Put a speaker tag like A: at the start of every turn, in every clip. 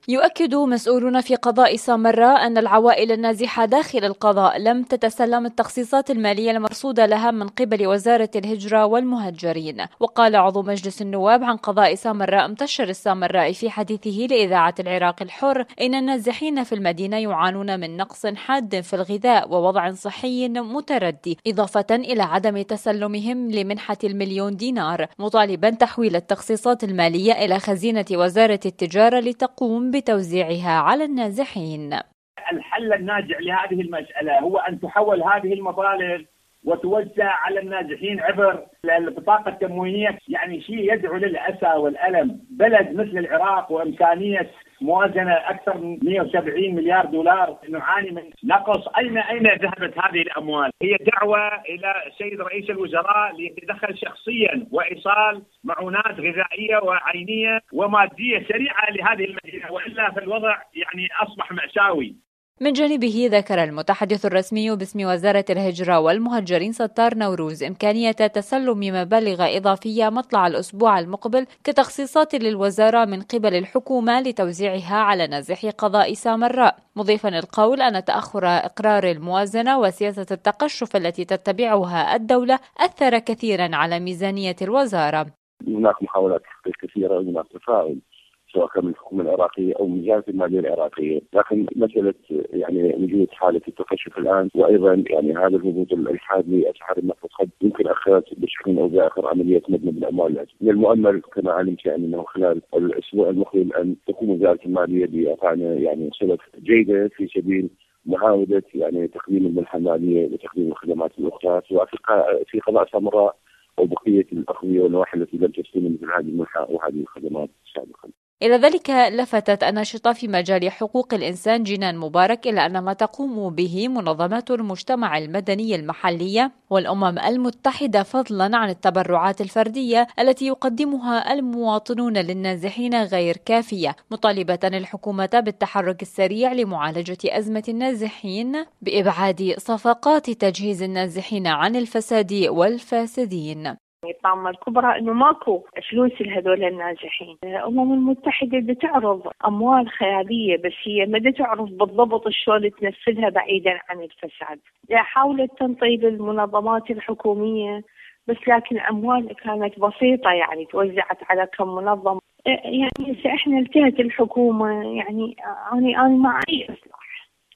A: يؤكد مسؤولون في قضاء سامراء أن العوائل النازحة داخل القضاء لم تتسلم التخصيصات المالية المرصودة لها من قبل وزارة الهجرة والمهجرين. وقال عضو مجلس النواب عن قضاء سامراء متشر السامرائي في حديثه لإذاعة العراق الحر إن النازحين في المدينة يعانون من نقص حاد في الغذاء ووضع صحي متردي، إضافة إلى عدم تسلمهم لمنحة ال1,000,000 دينار، مطالبا تحويل التخصيصات المالية إلى خزينة وزارة التجارة لتقوم بتوزيعها على النازحين.
B: الحل الناجع لهذه المسألة هو أن تحول هذه المبالغ وتوزع على النازحين عبر البطاقة التموينية، يعني شيء يدعو للأسى والألم. بلد مثل العراق وإمكانية موازنة أكثر من 170 مليار دولار نعاني من نقص. أين ذهبت هذه الأموال؟ هي دعوة إلى السيد رئيس الوزراء ليتدخل شخصيا وإيصال معونات غذائية وعينية ومادية سريعة لهذه المدينة، وإلا فالوضع يعني أصبح مأساوي.
A: من جانبه ذكر المتحدث الرسمي باسم وزارة الهجرة والمهجرين ستار نوروز إمكانية تسلم مبالغ إضافية مطلع الأسبوع المقبل كتخصيصات للوزارة من قبل الحكومة لتوزيعها على نازحي قضاء سامراء، مضيفا القول أن تأخر إقرار الموازنة وسياسة التقشف التي تتبعها الدولة أثر كثيرا على ميزانية الوزارة.
C: هناك محاولات تحقيق كثيرة وهناك تفاؤل سواء كان من الحكومة العراقية أو من وزارة المالية العراقية، لكن مسألة يعني وجود حالة التقشف الآن وأيضا يعني هذا الهبوط الحاد لأسعار النفط قد يمكن أخرت بشكل أو بآخر عملية مدمج بالأموال. من المؤمل كما علمت يعني أنه خلال الأسبوع المقبل أن تقوم وزارة المالية بإعطائنا يعني صلة جيدة في سبيل محاولة يعني تقديم المنحة المالية وتقديم الخدمات الأخرى سواء في قضاء سامراء أو بقية الأقضية والنواحي التي لم تستلم مثل هذه المنحة وهذه الخدمات سابقا.
A: إلى ذلك لفتت الناشطة في مجال حقوق الإنسان جنان مبارك إلى أن ما تقوم به منظمات المجتمع المدني المحلية والأمم المتحدة فضلا عن التبرعات الفردية التي يقدمها المواطنون للنازحين غير كافية، مطالبة الحكومة بالتحرك السريع لمعالجة أزمة النازحين بإبعاد صفقات تجهيز النازحين عن الفساد والفاسدين.
D: الطامة الكبرى انه ماكو فلوس لهذول النازحين. الامم المتحدة بتعرض اموال خيالية بس هي ما تعرف بالضبط شلون تنفذها بعيدا عن الفساد. حاولت تنطي المنظمات الحكومية بس لكن اموال كانت بسيطة يعني توزعت على كم منظمة. يعني احنا انتهت الحكومة يعني انا مع اي اصلاح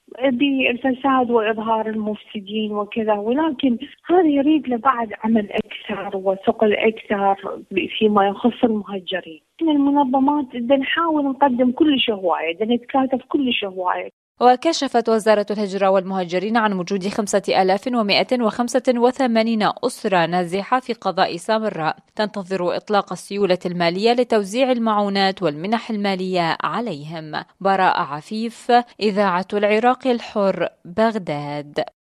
D: بالفساد وإظهار المفسدين وكذا، ولكن هذا يريد له بعد عمل أكثر وثقل أكثر فيما يخص المهجرين. إحنا المنظمات بدنا نحاول نقدم كل هواية، بدنا نتكاتف كل هواية.
A: وكشفت وزارة الهجرة والمهجرين عن وجود 5185 أسرة نازحة في قضاء سامراء تنتظر إطلاق السيولة المالية لتوزيع المعونات والمنح المالية عليهم. براء عفيف، إذاعة العراق الحر، بغداد.